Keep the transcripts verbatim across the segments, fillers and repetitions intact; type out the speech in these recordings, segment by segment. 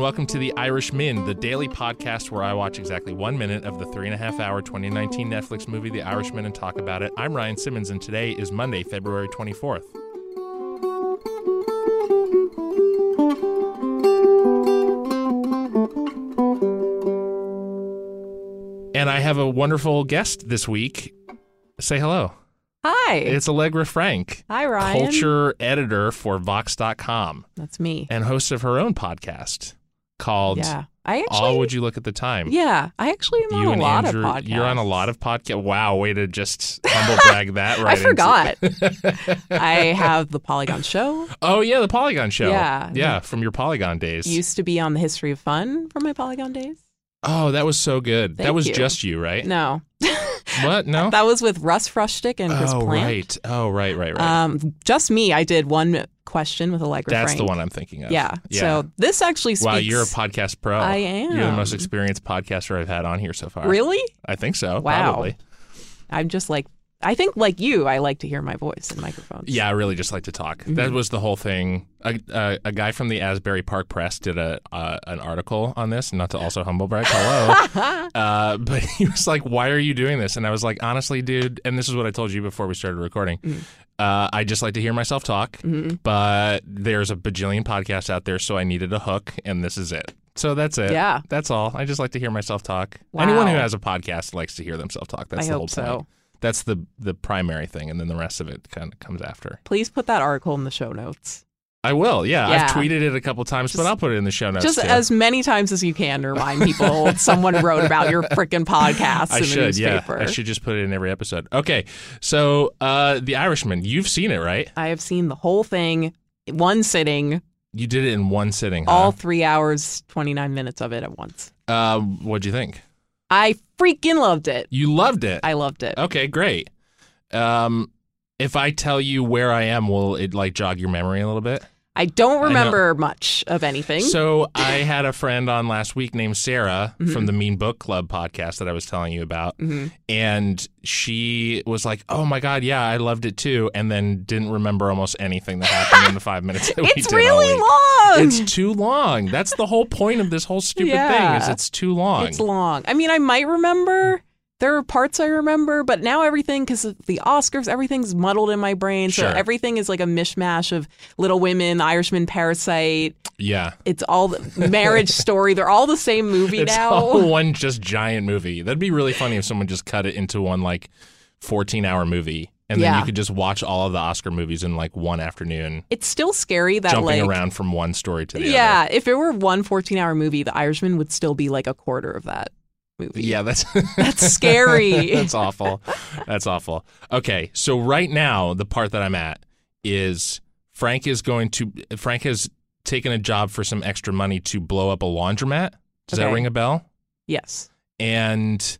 welcome to The Irishman, the daily podcast where I watch exactly one minute of the three and a half hour twenty nineteen Netflix movie The Irishman and talk about it. I'm Ryan Simmons, and today is Monday, February twenty-fourth. And I have a wonderful guest this week. Say hello. Hi. It's Allegra Frank. Hi, Ryan. Culture editor for Vox dot com. That's me. And host of her own podcast called yeah. I actually, All Would You Look at the Time? Yeah. I actually am you on a lot Andrew, of podcasts. You're on a lot of podcasts. Wow. Way to just humble brag that right I forgot. into... I have the Polygon Show. Oh, yeah. The Polygon Show. Yeah. Yeah. From your Polygon days. Used to be on the History of Fun from my Polygon days. Oh, that was so good. Thank that was you. just you, right? No. What? No? That was with Russ Frushtick and Chris oh, Plant. right. Oh, right, right, right. Um, just me. I did one question with Allegra That's Frank. the one I'm thinking of. Yeah. yeah. So this actually speaks... Wow, you're a podcast pro. I am. You're the most experienced podcaster I've had on here so far. Really? I think so. Wow. Probably. I'm just like... I think, like you, I like to hear my voice in microphones. Yeah, I really just like to talk. Mm-hmm. That was the whole thing. A, a, a guy from the Asbury Park Press did a uh, an article on this, not to also humble brag, hello. uh, but he was like, why are you doing this? And I was like, honestly, dude, and this is what I told you before we started recording, mm-hmm. uh, I just like to hear myself talk, mm-hmm. but there's a bajillion podcasts out there, so I needed a hook, and this is it. So that's it. Yeah. That's all. I just like to hear myself talk. Wow. Anyone who has a podcast likes to hear themselves talk. That's I the hope whole so. point. That's the the primary thing, and then the rest of it kind of comes after. Please put that article in the show notes. I will, yeah. yeah. I've tweeted it a couple times, just, but I'll put it in the show notes Just too. as many times as you can to remind people someone wrote about your freaking podcast I in should, the newspaper. yeah. I should just put it in every episode. Okay, so uh, The Irishman, you've seen it, right? I have seen the whole thing, one sitting. You did it in one sitting, huh? All three hours, twenty-nine minutes of it at once. Uh, what'd you think? I freaking loved it. You loved it? I loved it. Okay, great. Um, if I tell you where I am, will it like jog your memory a little bit? I don't remember much of anything. So I had a friend on last week named Sarah mm-hmm. from the Mean Book Club podcast that I was telling you about. Mm-hmm. And she was like, oh, my God, yeah, I loved it, too. And then didn't remember almost anything that happened in the five minutes that we it's did really all week. long. It's too long. That's the whole point of this whole stupid yeah. thing is it's too long. It's long. I mean, I might remember. There are parts I remember, but now everything, because of the Oscars, everything's muddled in my brain. So sure. everything is like a mishmash of Little Women, Irishman, Parasite. Yeah. It's all the Marriage Story. They're all the same movie it's now. All one just giant movie. That'd be really funny if someone just cut it into one like fourteen hour movie. And then yeah. you could just watch all of the Oscar movies in like one afternoon. It's still scary that jumping like, around from one story to the yeah, other. Yeah, if it were one fourteen hour movie, The Irishman would still be like a quarter of that movie. Yeah, that's that's scary. That's awful. That's awful. Okay, so right now the part that I'm at is Frank is going to Frank has taken a job for some extra money to blow up a laundromat. Does okay. that ring a bell? Yes. And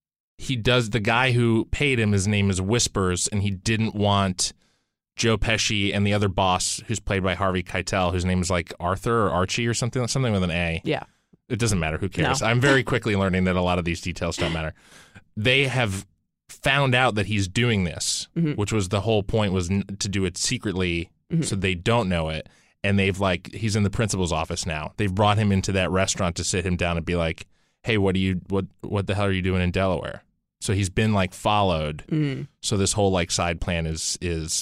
he does the guy who paid him, his name is Whispers, and he didn't want Joe Pesci and the other boss, who's played by Harvey Keitel, whose name is like Arthur or Archie or something, something with an A. Yeah. It doesn't matter. Who cares? No. I'm very quickly learning that a lot of these details don't matter. They have found out that he's doing this, mm-hmm. which was the whole point, was n- to do it secretly mm-hmm. so they don't know it. And they've like, he's in the principal's office now. They've brought him into that restaurant to sit him down and be like, hey, what do you, what, what the hell are you doing in Delaware? So he's been like followed. Mm. So this whole like side plan is, is,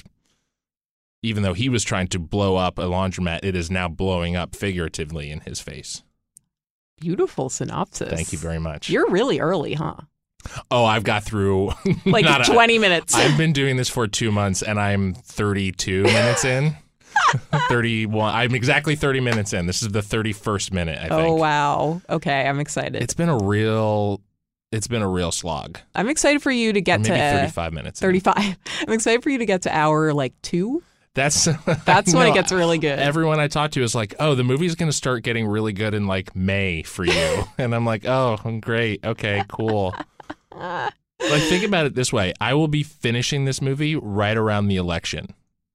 even though he was trying to blow up a laundromat, it is now blowing up figuratively in his face. Beautiful synopsis. Thank you very much. You're really early, huh? Oh, I've got through like twenty a, minutes. I've been doing this for two months and I'm thirty-two minutes in. thirty-one. I'm exactly thirty minutes in. This is the thirty-first minute, I think. Oh, wow. Okay, I'm excited. It's been a real it's been a real slog. I'm excited for you to get or maybe to thirty-five minutes. thirty-five. In. I'm excited for you to get to hour like two. That's That's when it gets really good. Everyone I talk to is like, oh, the movie's going to start getting really good in like May for you. And I'm like, oh, great. Okay, cool. Like, think about it this way. I will be finishing this movie right around the election.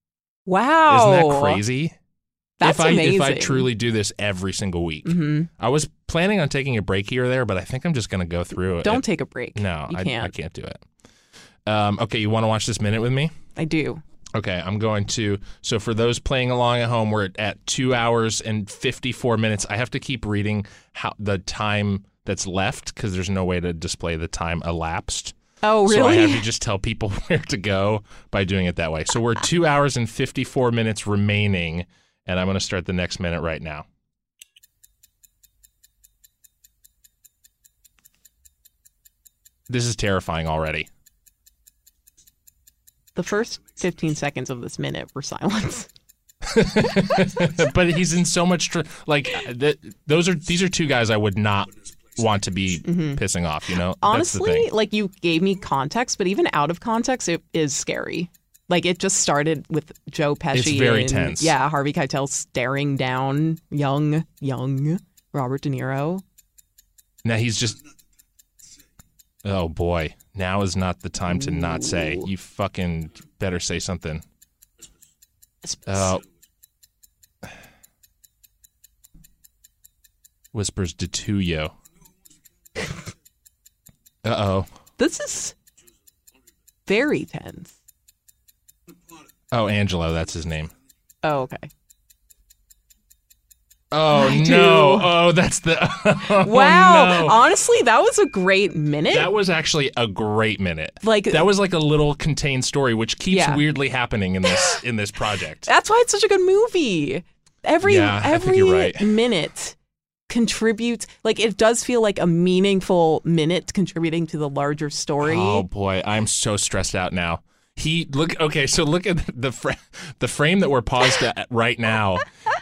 Wow. Isn't that crazy? That's if I, amazing. If I truly do this every single week. Mm-hmm. I was planning on taking a break here or there, but I think I'm just going to go through it. Don't it, take a break. No, you I can't. I can't do it. Um, okay, you want to watch this minute with me? I do. Okay, I'm going to. So for those playing along at home, we're at two hours and fifty-four minutes. I have to keep reading how the time that's left because there's no way to display the time elapsed. Oh, really? So I have to just tell people where to go by doing it that way. So we're two hours and fifty-four minutes remaining, and I'm going to start the next minute right now. This is terrifying already. The first fifteen seconds of this minute were silence. But he's in so much tr- like th- those are these are two guys I would not want to be mm-hmm. pissing off, you know? Honestly, like you gave me context, but even out of context, it is scary. Like it just started with Joe Pesci. It's very and, tense. Yeah, Harvey Keitel staring down young, young Robert De Niro. Now he's just. Oh boy! Now is not the time to not say. You fucking better say something. Oh. Whispers de Tuyo. Uh-oh. This is very tense. Oh, Angelo, that's his name. Oh, okay. Oh, I no. do. Oh, that's the... Oh, wow. no. Honestly, that was a great minute. That was actually a great minute. Like that was like a little contained story, which keeps yeah. weirdly happening in this in this project. That's why it's such a good movie. Every yeah, every I think you're right. minute contributes, like it does feel like a meaningful minute contributing to the larger story. Oh boy, I'm so stressed out now. He look okay, so look at the fr- the frame that we're paused at right now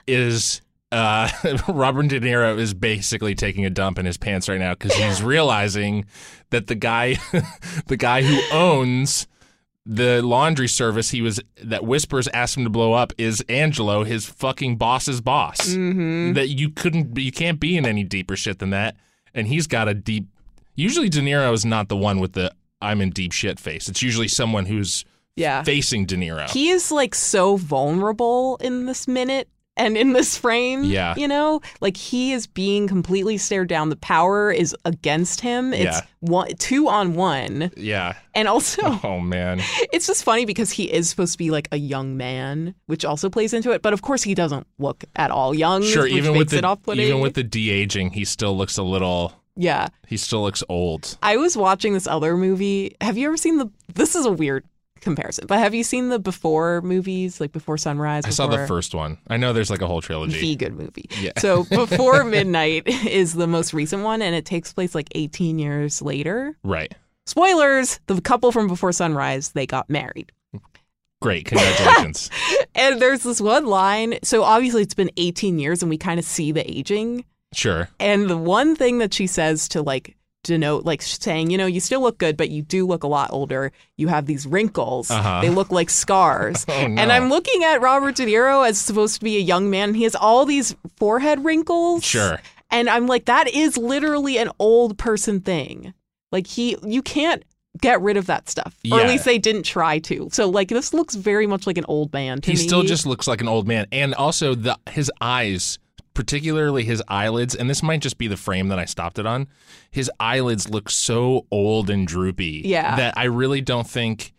is uh, Robert De Niro is basically taking a dump in his pants right now because he's realizing that the guy the guy who owns the laundry service he was that Whispers asked him to blow up is Angelo, his fucking boss's boss. Mm-hmm. That you couldn't, you can't be in any deeper shit than that. And he's got a deep. Usually, De Niro is not the one with the "I'm in deep shit" face. It's usually someone who's yeah. facing De Niro. He is like so vulnerable in this minute. And in this frame, yeah. you know, like he is being completely stared down. The power is against him. It's yeah. one, two on one. Yeah. And also, oh man, it's just funny because he is supposed to be like a young man, which also plays into it. But of course, he doesn't look at all young. Sure, which even makes with it the off-putting. even with the de-aging, he still looks a little. Yeah. He still looks old. I was watching this other movie. Have you ever seen the? This is a weird comparison, but have you seen the Before movies, like Before Sunrise? I saw the first one. I know there's like a whole trilogy. The good movie. Yeah. So Before Midnight is the most recent one, and it takes place like eighteen years later. Right. Spoilers, the couple from Before Sunrise, they got married. Great, congratulations. And there's this one line, so obviously it's been eighteen years and we kind of see the aging. Sure. And the one thing that she says to like denote, like saying, you know, you still look good, but you do look a lot older. You have these wrinkles. Uh-huh. They look like scars. Oh, no. And I'm looking at Robert De Niro as supposed to be a young man. He has all these forehead wrinkles. Sure. And I'm like, that is literally an old person thing. Like he, you can't get rid of that stuff. Or Yeah. at least they didn't try to. So like this looks very much like an old man to He me. still just looks like an old man. And also the his eyes, particularly his eyelids, and this might just be the frame that I stopped it on, his eyelids look so old and droopy Yeah. that I really don't think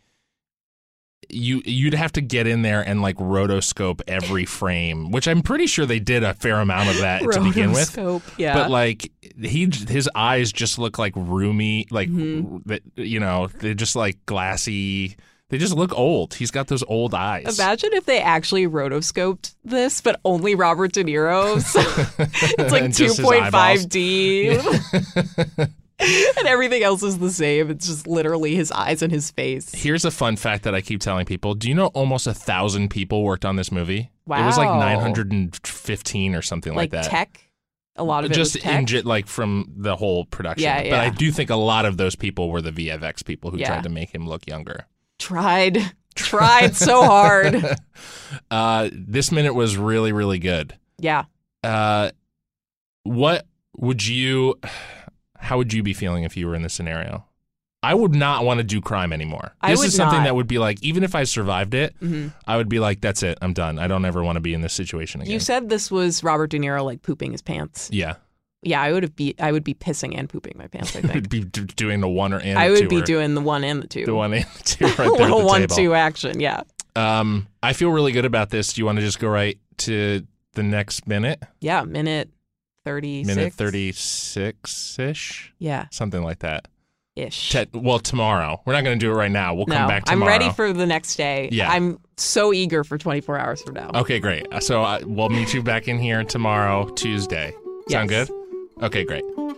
you you'd have to get in there and like rotoscope every frame, which I'm pretty sure they did a fair amount of that to begin with. Rotoscope, yeah. But like he his eyes just look like roomy, like Mm-hmm. you know, they're just like glassy. They just look old. He's got those old eyes. Imagine if they actually rotoscoped this, but only Robert De Niro. So it's like And two just his point five eyeballs. D. And everything else is the same. It's just literally his eyes and his face. Here's a fun fact that I keep telling people. Do you know almost a thousand people worked on this movie? It was like Wow. nine hundred fifteen or something like, Like that. tech. A lot of it Just was tech. in j- like from the whole production. Yeah, But yeah. I do think a lot of those people were the V F X people who Yeah. tried to make him look younger. Tried. Tried so hard. Uh, this minute was really, really good. Yeah. Uh, what would you, how would you be feeling if you were in this scenario? I would not want to do crime anymore. I This would is something not. that would be like, even if I survived it, hmm I would be like, that's it. I'm done. I don't ever want to be in this situation again. You said this was Robert De Niro like pooping his pants. Yeah. Yeah, I would have be I would be pissing and pooping my pants, I think. Would be d- doing the one or and I the would two be or- doing the one and the two. the one and the two right a there at little the one table. two action, yeah. Um, I feel really good about this. Do you want to just go right to the next minute? Yeah, minute thirty-six. Minute thirty-six-ish? Yeah. Something like that. Ish. Te- well, tomorrow. We're not going to do it right now. We'll no, come back I'm tomorrow. ready for the next day. Yeah. I'm so eager for twenty-four hours from now. Okay, great. So uh, we'll meet you back in here tomorrow, Tuesday. Sound Yes. good? Okay, great.